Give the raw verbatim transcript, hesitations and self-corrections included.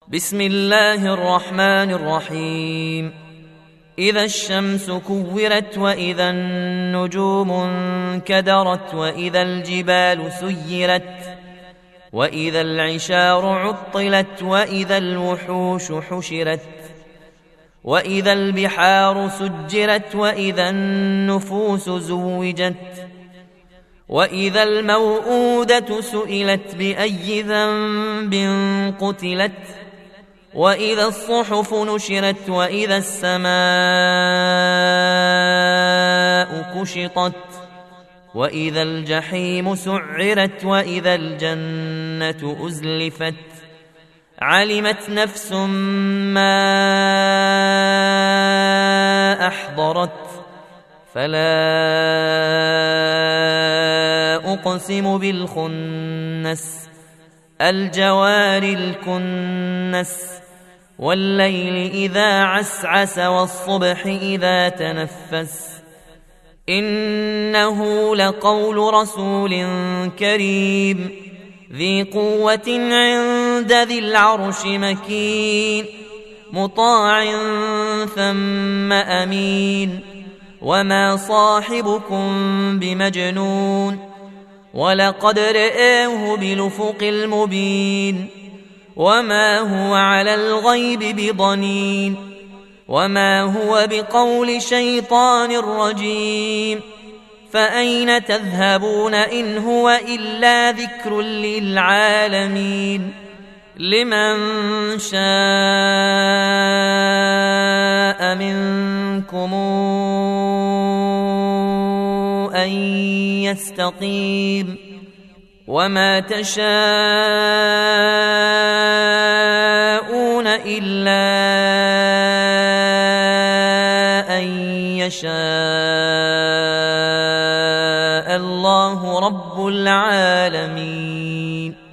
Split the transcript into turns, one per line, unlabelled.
بسم الله الرحمن الرحيم. إذا الشمس كورت وإذا النجوم انكدرت وإذا الجبال سيرت وإذا العشار عطلت وإذا الوحوش حشرت وإذا البحار سجرت وإذا النفوس زوجت وإذا الموءودة سئلت بأي ذنب قتلت وإذا الصحف نشرت وإذا السماء كشطت وإذا الجحيم سعرت وإذا الجنة أزلفت علمت نفس ما أحضرت فلا أقسم بالخنس الجوار الكنس والليل إذا عسعس والصبح إذا تنفس إنه لقول رسول كريم ذي قوة عند ذي العرش مكين مطاع ثم أمين وما صاحبكم بمجنون ولقد رآه بالأفق المبين وما هو على الغيب بضنين وما هو بقول شيطان رجيم فأين تذهبون إن هو إلا ذكر للعالمين لمن شاء منكم أن يستقيم وما تشاءون إلا أن يشاء الله رب العالمين.